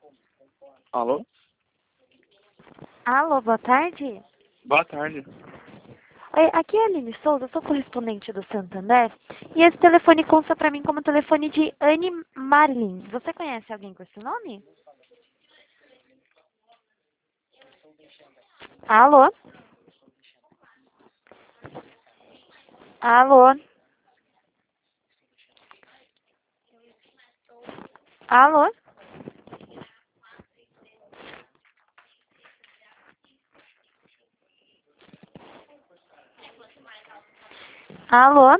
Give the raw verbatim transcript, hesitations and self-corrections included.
Alô? Alô, boa tarde. Boa tarde. Oi, aqui é a Aline Souza, sou correspondente do Santander. E esse telefone consta pra mim como telefone de Anne Marlin. Você conhece alguém com esse nome? Alô? Alô? Alô? Alô?